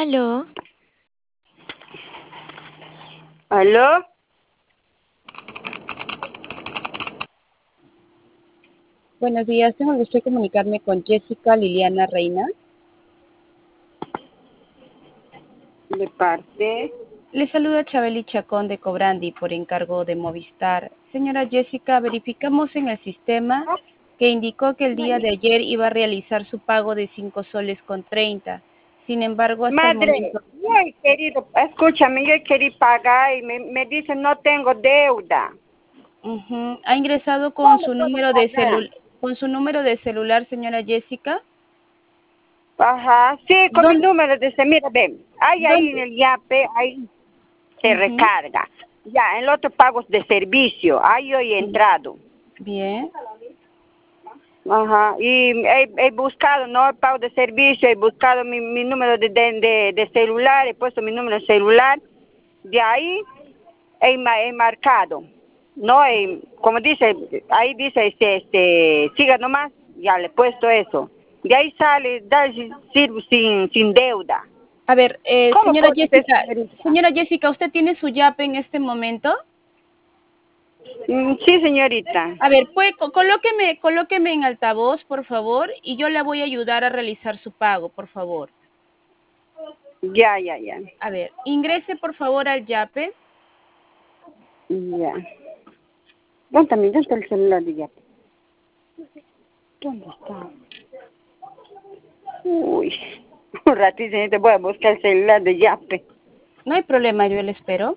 Aló, ¿Aló? Buenos días, tengo el gusto de comunicarme con Jessica Liliana Reina. ¿De parte? Le saluda Chabeli Chacón de Cobrandi por encargo de Movistar. Señora Jessica, verificamos en el sistema que indicó que el día de ayer iba a realizar su pago de 5 soles con 30. Sin embargo, hasta el Madre, momento... yo he querido, escúchame, yo he querido pagar y me dicen no tengo deuda. Ha ingresado con ¿Cómo su puedo número de pagar? celular, señora Jessica. Ajá, sí, con mi ¿Dónde? número de ese, mira, ven, ahí en ¿Dónde? el YAPE, ahí se recarga. Ya, en los otros pagos de servicio, ahí yo he entrado. Bien. Ajá, y he buscado, no el pago de servicio, he buscado mi número de celular, he puesto mi número de celular, de ahí he marcado, no, como dice, ahí dice, siga nomás, ya le he puesto eso, de ahí sale, sin deuda. A ver, ¿Cómo puede ser, señorita? señora Jessica, ¿usted tiene su YAPE en este momento? Sí, señorita. A ver, pues colóqueme en altavoz, por favor, y yo le voy a ayudar a realizar su pago, por favor. Ya. A ver, ingrese por favor al YAPE. Ya. ¿Dónde está el celular de Yape? ¿Dónde está? Uy, un ratito, te voy a buscar el celular de Yape. No hay problema, yo le espero.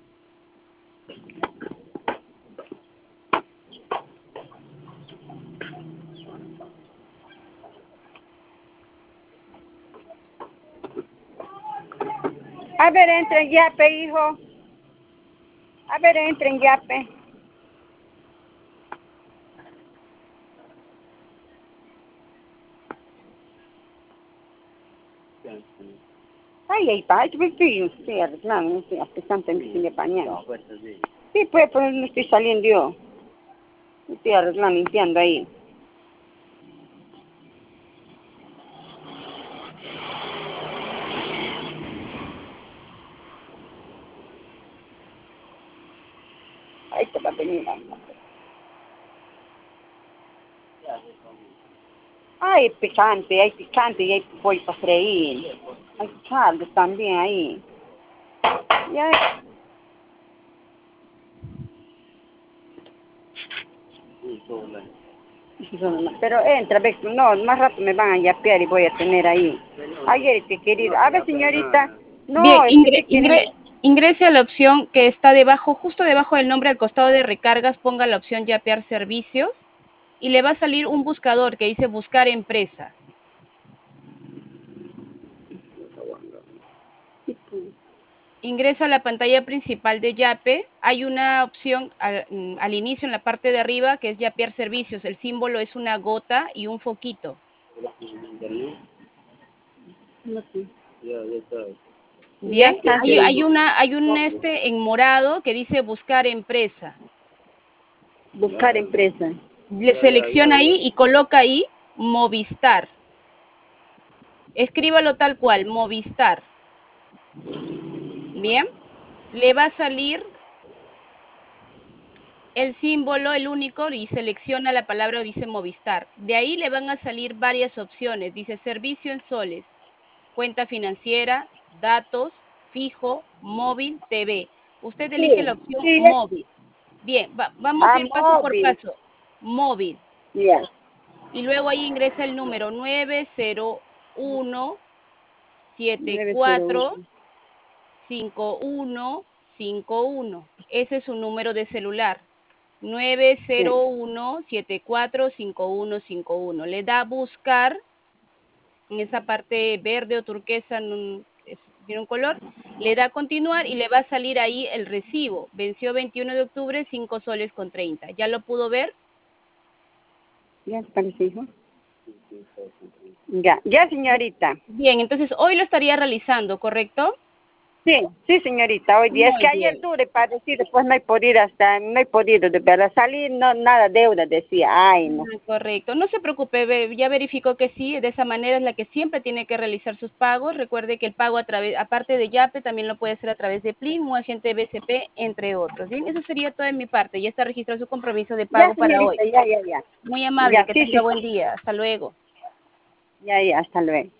A ver, entra en Yape, hijo. A ver, entra en Yape. Ay, pa, estoy arreglando, no estoy apretando en mi pañal. Sí, pues no estoy saliendo yo. Estoy arreglando, limpiando ahí. Ahí te va a venir. Hay picante, y hay pollo para freír. Hay caldo también ahí. Y hay... Pero entra, ve, no, más rato me van a yapear y voy a tener ahí. Ayer te querido. A ver, señorita, Bien, no, ¿qué quieren? ingrese a la opción que está debajo, justo debajo del nombre al costado de recargas, ponga la opción YAPear servicios y le va a salir un buscador que dice buscar empresa. Ingresa a la pantalla principal de Yape, hay una opción al inicio en la parte de arriba que es YAPear servicios, el símbolo es una gota y un foquito. Bien, hay un en morado que dice buscar empresa. Buscar empresa. Le selecciona ahí y coloca ahí Movistar. Escríbalo tal cual, Movistar. Bien, le va a salir el símbolo, el único, y selecciona la palabra, dice Movistar. De ahí le van a salir varias opciones. Dice servicio en soles, cuenta financiera, datos, fijo, móvil, TV. Usted elige la opción Sí, móvil. Bien, vamos a ir paso por móvil. paso. Móvil. Ya. Y luego ahí ingresa el número 901. 901-74-5151. Ese es su número de celular. Sí. 901-74-5151. Le da a buscar en esa parte verde o turquesa, tiene un color, le da a continuar y le va a salir ahí el recibo. Venció 21 de octubre, 5 soles con 30. ¿Ya lo pudo ver? ¿Ya te parece, hijo? Ya, señorita. Bien, entonces hoy lo estaría realizando, ¿correcto? Sí, sí, señorita, hoy día. Es que Muy ayer bien. tuve para decir, después no he podido de verdad salir, no, nada deuda, decía, ay, no. Correcto. No se preocupe, ya verificó que sí, de esa manera es la que siempre tiene que realizar sus pagos. Recuerde que el pago a través, aparte de Yape, también lo puede hacer a través de Plin o agente BCP, entre otros. Bien, eso sería todo de mi parte. Ya está registrado su compromiso de Ya, pago para hoy. señorita, ya, ya, ya. Muy amable, Ya, que sí, tenga sí, buen día. Hasta luego. ya, ya, hasta luego.